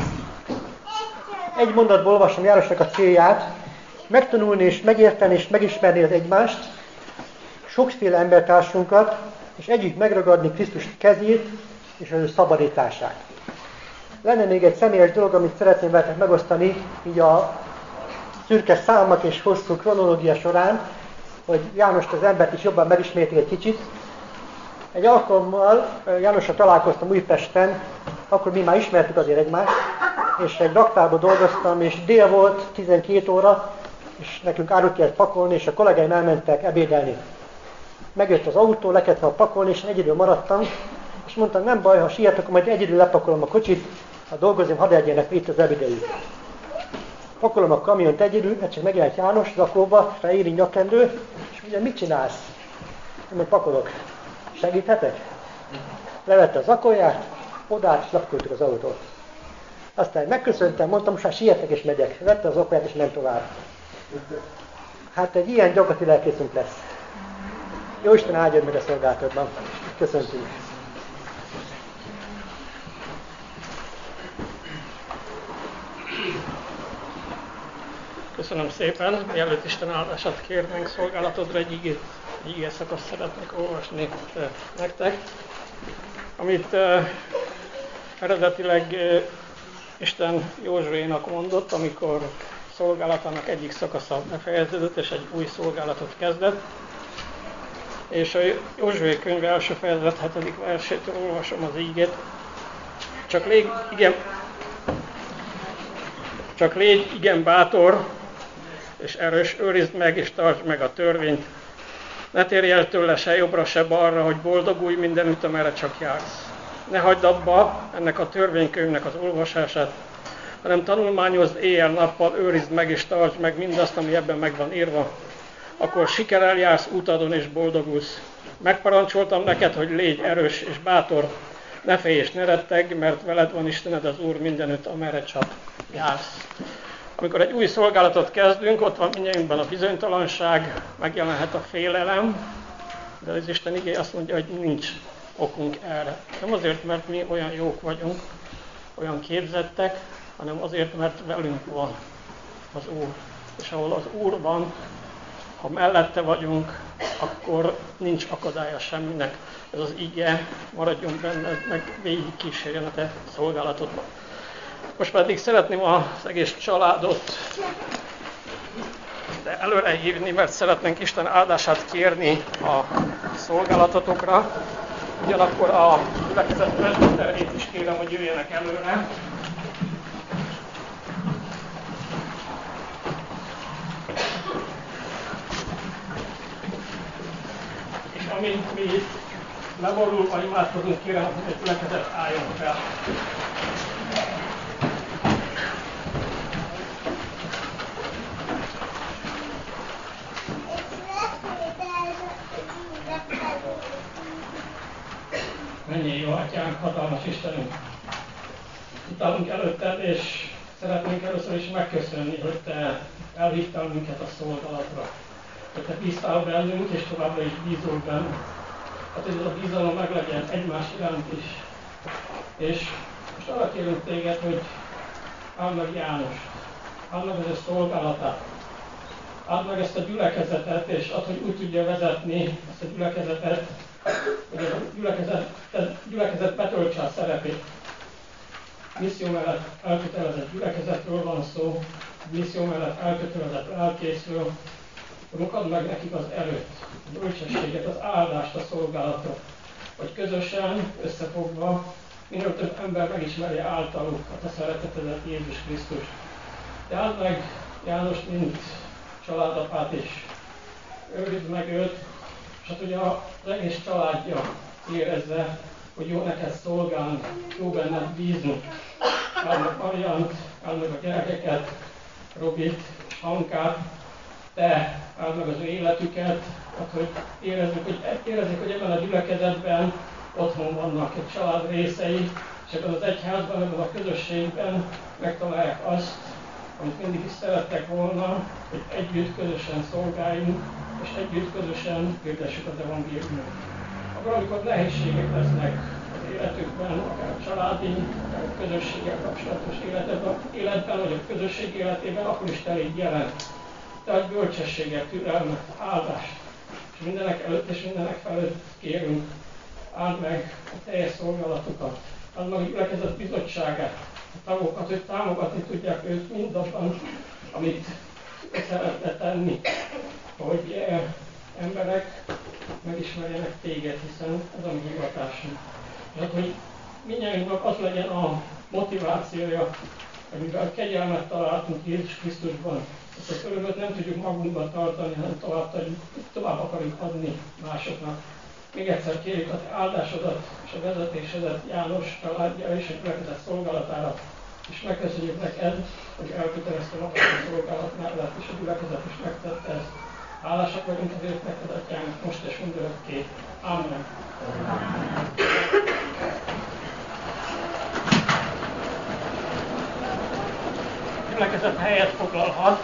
Egy mondatból olvasom Jánosnak a célját: megtanulni és megérteni és megismerni az egymást, sokféle embertársunkat, és együtt megragadni Krisztus kezét és az ő szabadítását. Lenne még egy személyes dolog, amit szeretném veletek megosztani, így a szürke számok és hosszú kronológia során, hogy Jánost az embert is jobban megismerték egy kicsit. Egy alkalommal Jánossal találkoztam Újpesten, akkor mi már ismertük azért egymást, és egy raktárban dolgoztam, és dél volt, tizenkét óra, és nekünk árut kellett pakolni, és a kollégáim elmentek ebédelni. Megjött az autó, le kellett pakolni, és egyedül maradtam, és mondtam, nem baj, ha sietek, akkor majd egyedül lepakolom a kocsit, ha dolgozom, hadd legyenek itt az ebédeljük. Pakolom a kamiont egyedül, mert csak megjelent János zakóba, fehéri nyakkendő, és ugye mit csinálsz? Én meg pakolok. Segíthetek? Levette az zakóját, odállt, és lepakoltuk az autót. Aztán megköszöntem, mondtam, most már sietek és megyek. Vette az zakóját, és ment tovább. Hát egy ilyen gyakorlati lelkészünk lesz. Jóisten áldjon meg a szolgálatodban. Köszöntünk. Köszönöm szépen. Mielőtt Isten áldását kérnénk szolgálatodra, egy igét, egy igét szakaszt szeretnék olvasni nektek, amit uh, eredetileg uh, Isten Józsuénak mondott, amikor szolgálatának egyik szakasza befejeződött, és egy új szolgálatot kezdett. És a Józsué könyve első fejezet hetedik versétől olvasom az ígét. Csak légy, igen, csak légy igen bátor, és erős, őrizd meg és tartsd meg a törvényt. Ne térj el tőle se jobbra, se balra, hogy boldogulj mindenütt, amerre csak jársz. Ne hagyd abba ennek a törvénykönyvnek az olvasását, hanem tanulmányozd éjjel-nappal, őrizd meg és tartsd meg mindazt, ami ebben meg van írva. akkor sikerrel jársz útadon és boldogulsz. Megparancsoltam neked, hogy légy erős és bátor, ne félj és ne rettegj, mert veled van Istened az Úr mindenütt, amerre csak jársz. Amikor egy új szolgálatot kezdünk, ott van mindjárt a bizonytalanság, megjelenhet a félelem, de az Isten igéje azt mondja, hogy nincs okunk erre. Nem azért, mert mi olyan jók vagyunk, olyan képzettek, hanem azért, mert velünk van az Úr. És ahol az Úr van, ha mellette vagyunk, akkor nincs akadálya semminek. Ez az ige maradjon benned, meg végig kísérjen a te szolgálatodban. Most pedig szeretném az egész családot de előre hívni, mert szeretnénk Isten áldását kérni a szolgálatotokra. Ugyanakkor a gyülekezet presbiterét is kérem, hogy jöjjenek előre. És amint mi itt leborulva imádkozunk, kérem, hogy a gyülekezet álljon fel. Mennyi jó Atyánk, hatalmas Istenünk! Itt állunk előtted, és szeretnénk először is megköszönni, hogy Te elhívtál minket a szolgálatra. Hogy Te bíztál bennünk, és továbbra is bízol bennünk. Hát, hogy ez a bizalom meglegyen egymás iránt is. És most arra kérünk Téged, hogy áld meg Jánost, áld meg az ő szolgálatát, áld meg ezt a gyülekezetet, és add, hogy úgy tudja vezetni ezt a gyülekezetet, hogy a gyülekezet, gyülekezet betöltse a szerepét. Misszió mellett elkötelezett gyülekezetről van szó, misszió mellett elkötelezett lelkészről. Urunk, add meg nekik az erőt, a bölcsességet, az áldást a szolgálatra, hogy közösen, összefogva, minél több ember megismerje általuk a Te szeretetedet, Jézus Krisztus. De áld meg Jánost, mint családapát is. Őrizd meg őt, és hát ugye az egész családja érezze, hogy jó neked szolgálni, jó benned bízni. Áld meg Mariant, áld meg a gyerekeket, Robit és Hankát, Te áld meg az ő életüket, hát, hogy érezzük, hogy érezzük, hogy ebben a gyülekezetben otthon vannak egy család részei, és ebben az egyházban, ebben a közösségben megtalálják azt, amit mindig is szerettek volna, hogy együtt közösen szolgáljunk, és együtt közösen hirdessük az evangéliumot. Akkor, amikor nehézségek lesznek az életükben, akár a családi, akár a közösséggel kapcsolatos életben, életben, vagy a közösség életében, akkor is Te légy jelen. Te adj bölcsességet, türelmet, áldást. És mindenek előtt és mindenek felett kérünk, áld meg a teljes szolgálatokat, áld meg a gyülekezet bizottságát, a tagokat, hogy támogatni tudják őt mindabban, amit szeretne tenni, hogy emberek megismerjenek Téged, hiszen ez a mi hivatásunk. És hát, hogy mindjárt az legyen a motivációja, amivel kegyelmet találtunk Jézus Krisztusban. Ezt az örömöt nem tudjuk magunkban tartani, hanem tovább, tovább akarjuk adni másoknak. Még egyszer kérjük a Te áldásodat és a vezetésedet János családja és a gyülekezet szolgálatára. És megköszönjük neked, hogy elkötelezte magad a szolgálat mellett, és a gyülekezet is megtette ezt. Hálásak vagyunk azért neked, Atyánk, most és mindörökké. Amen. A gyülekezet helyet foglalhat.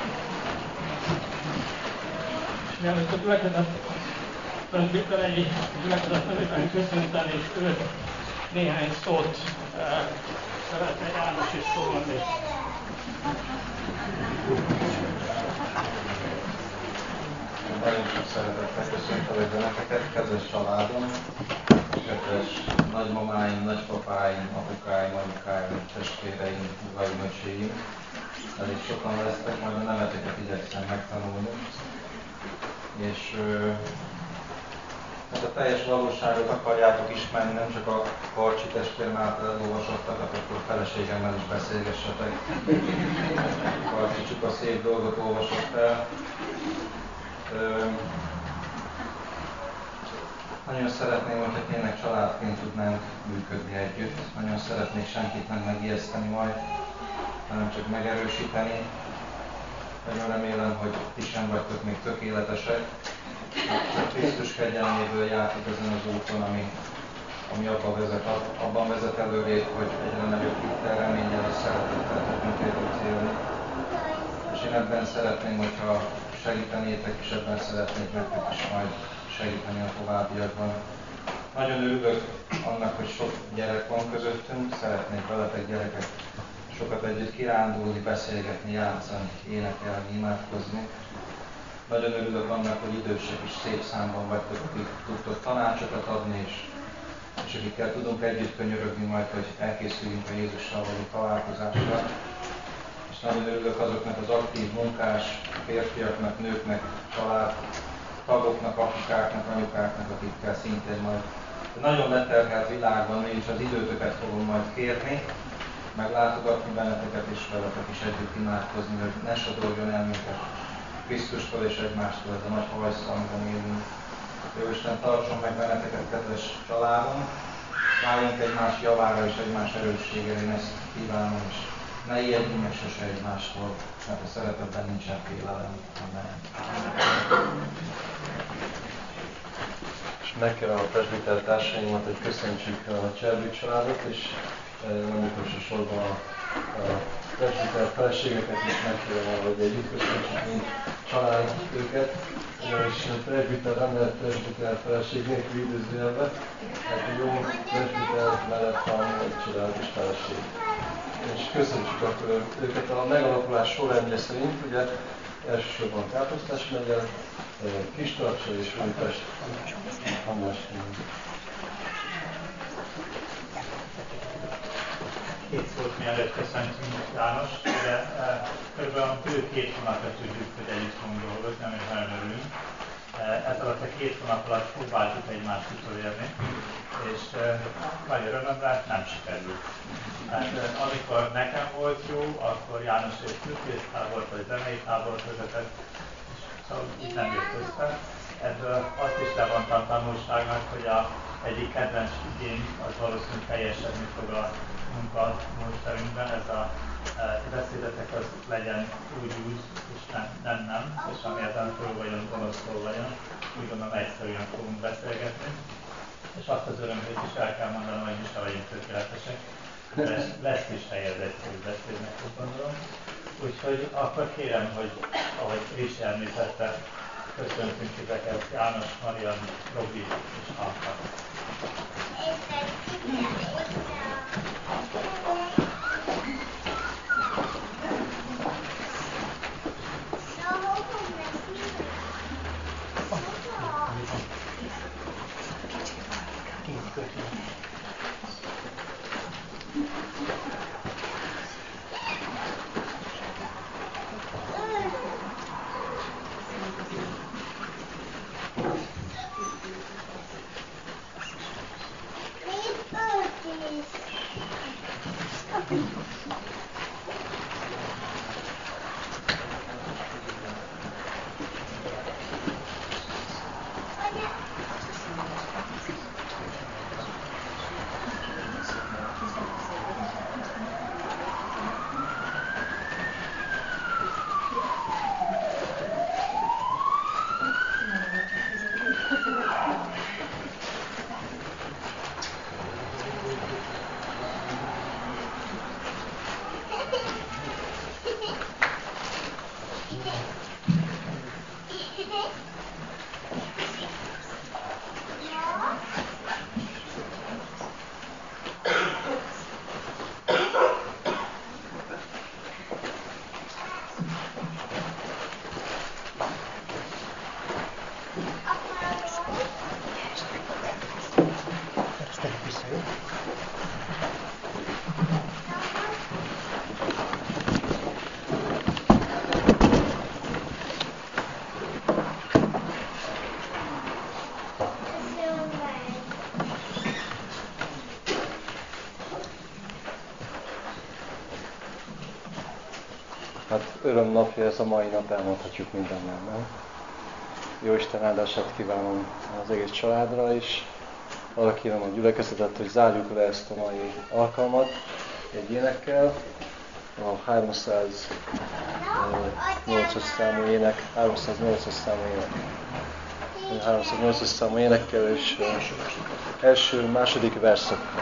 És mielőtt a gyülekezet presbiterei, a gyülekezet nevében köszönteni, és őt néhány szót eh, szeretne János is szólni. Nagyon sok szeretettel köszöntelek benneteket, kedves családom, kedves nagymamáim, nagypapáim, apukáim, anyukáim, testvéreim, húgaim, öcséim. Elég sokan lesztek, majd a neveteket igyekszem megtanulni. És hát a teljes valóságot akarjátok ismerni, nem csak a Karcsi testvérem által elolvasottakat, akkor feleségemmel is beszélgessetek. Karcsi csak a szép dolgot olvasott el. Ö, nagyon szeretném, hogyha tényleg családként tudnánk működni együtt. Nagyon szeretnék senkit nem megijeszteni majd, hanem csak megerősíteni. Nagyon remélem, hogy ti sem vagytok még tökéletesek. A Krisztus kegyelméből jártok ezen az úton, ami, ami abban vezet, abban vezet előrébb, hogy egyre nagyobb hittel, reménnyel és szeretettel tudunk érni célni. És én ebben szeretném, hogyha segítenétek, és ebben szeretnék nektek is majd segíteni a továbbiakban. Nagyon örülök annak, hogy sok gyerek van közöttünk, szeretnék veletek gyerekek sokat együtt kirándulni, beszélgetni, játszani, énekelni, imádkozni. Nagyon örülök annak, hogy idősek is szép számban vagytok, akik tudtok tanácsokat adni, és, és akikkel tudunk együtt könyörögni majd, hogy elkészüljünk a Jézussal való találkozásra. És nagyon örülök azoknak az aktív munkás férfiaknak, nőknek, család tagoknak, apukáknak, anyukáknak, akikkel szintén majd a nagyon leterhelt világban mégis az időtöket fogom majd kérni, meglátogatni benneteket és veletek is együtt imádkozni, hogy ne sodorjon el minket Krisztustól és egymástól ez a nagy hajszal, amiben élünk. Jó Isten, tartson meg benneteket, kedves családom, váljunk egymás javára és egymás erősségére, én ezt kívánom, és ne ijedjünk meg sose egymástól, mert a szeretetben nincsen félelem. Amen. És megkérem a presbiter társaimat, hogy köszöntsük a Cserbi családot, és nem utolsó sorban a, a presbiter feleségeket is megkérem arra, hogy együtt köszöntsük, mint család őket. És a presbiter nem lehet presbiter feleség nélkül időzőjelbe, mert a jó presbiter mellett van egy csodálatos feleség. És köszönjük akkor őket a megalakulás sorrendje szerint, ugye elsősorban Káposztás megye, Kistarcsa és Újpest. András. Két szót mielőtt köszöntünk János, de e, kb. Körül két hónapra tudjuk, hogy együtt fogunk dolgozni, amit nagyon örülünk. E, ez alatt a két hónap alatt próbáltuk egymást utolérni, és e, nagy örömömre nem sikerült. Hát, e, amikor nekem volt jó, akkor János egy külkésztábort vagy zenei tábort vezetett, és szóval itt nem jött össze. Ebből azt is levontam tanulságnak, hogy a egyik kedvenc igény az valószínűleg teljesedni fog a munka módszerünkben, ez a e, beszédetek az legyen úgy úgy, és nem nem, nem és ami ezen föl vagyon, gonosztól vagyon, úgy gondolom egyszerűen fogunk beszélgetni. És azt az örömét is el kell mondanom, hogy mi sem vagyunk tökéletesek, de lesz is helye az egyszerű beszédnek, úgy gondolom. Úgyhogy akkor kérem, hogy ahogy Ricsi említette, köszöntünk titeket, János, Marian, Robi és Anka. Hát örömnapja ez a mai nap, elmondhatjuk mindannyian, nem? Jóisten áldását kívánom az egész családra is. Arra kérem a gyülekezetet, hogy zárjuk le ezt a mai alkalmat egy énekkel. A háromszáznyolcvanötös nyolcas számú ének, háromszáznyolcas számú ének. háromszáznyolcas számú énekkel és első, második verszakkal.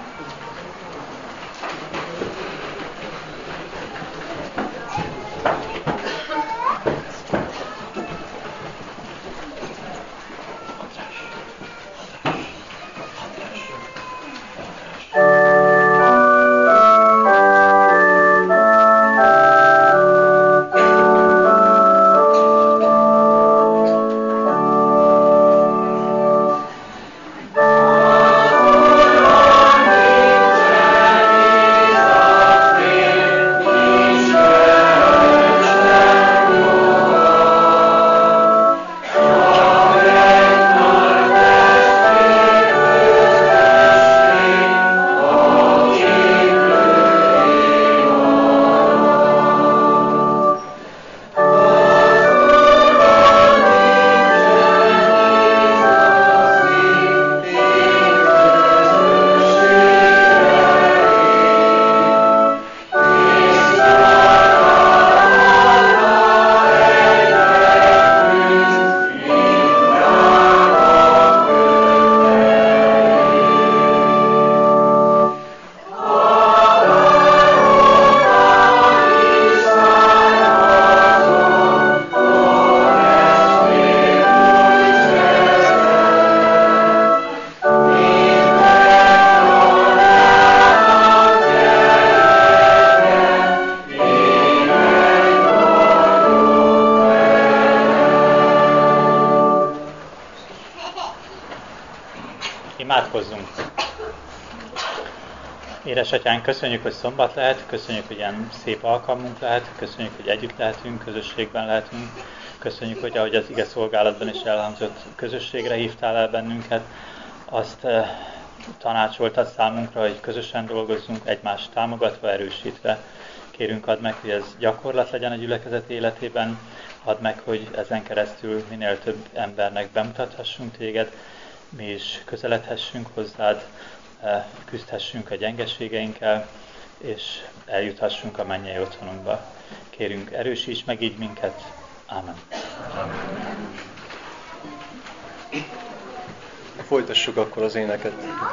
Imádkozzunk! Édesatyánk, köszönjük, hogy szombat lehet, köszönjük, hogy ilyen szép alkalmunk lehet, köszönjük, hogy együtt lehetünk, közösségben lehetünk, köszönjük, hogy ahogy az ige szolgálatban is elhangzott, közösségre hívtál el bennünket, azt eh, tanácsoltad számunkra, hogy közösen dolgozzunk, egymást támogatva, erősítve. Kérünk, add meg, hogy ez gyakorlat legyen a gyülekezet életében, add meg, hogy ezen keresztül minél több embernek bemutathassunk téged, mi is közeledhessünk hozzád, küzdhessünk a gyengeségeinkkel, és eljuthassunk a mennyei otthonunkba. Kérünk, erősíts meg így minket. Ámen. Folytassuk akkor az éneket.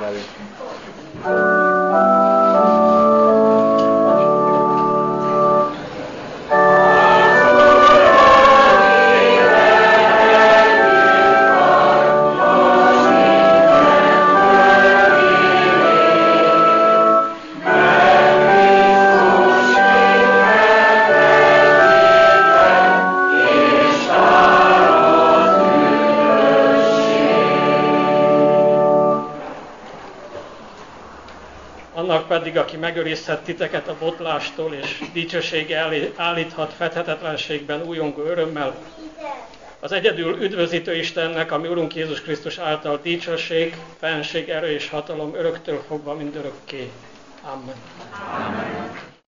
Annak pedig, aki megőrizhet titeket a botlástól, és dicsősége állíthat fedhetetlenségben újongó örömmel, az egyedül üdvözítő Istennek, ami Urunk Jézus Krisztus által dicsőség, fenség, erő és hatalom öröktől fogva mindörökké. Amen. Amen.